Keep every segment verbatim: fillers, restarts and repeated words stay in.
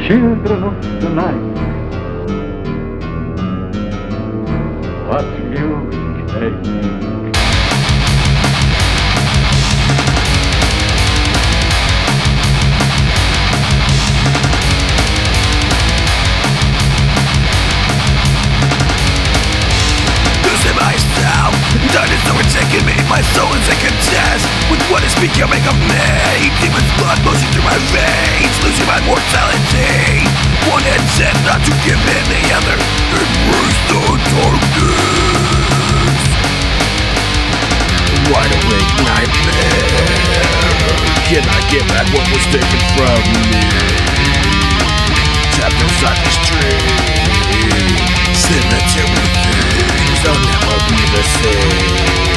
children of the night, what music they make. Losing myself, dinosaur taking me, my soul is in contest with what is becoming of me. Demon's blood motion through my veins, losing my mortality. One intent not to give in the other, embrace the darkness. Wide awake nightmare, can I get back what was taken from me? Trapped inside this dream, cemetery things, I'll never be the same.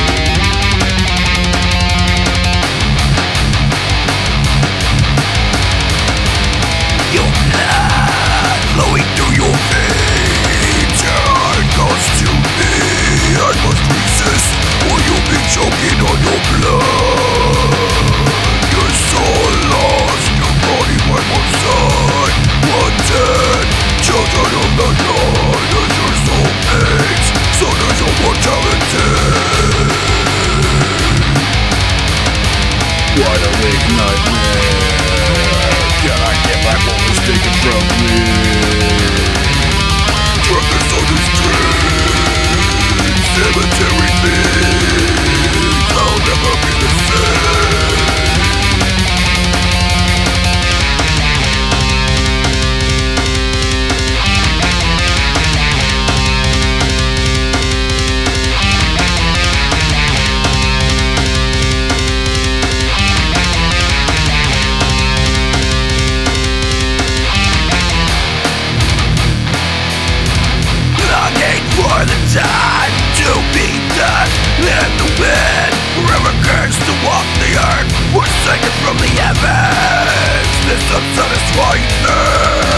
Your blood flowing through your veins, your heart goes to me. I must resist, or you'll be choking on your blood. Your soul lost, your body by one side. Wanted, children of the night, as your soul aches, so does your mortality. Wide awake nightmare, can I get back what was taken from me? Darkness on the street, cemetery things, I'll never be the same. For the time to be done in the wind, forever cursed to walk the earth, forsaken from the heavens. This unsatisfying thing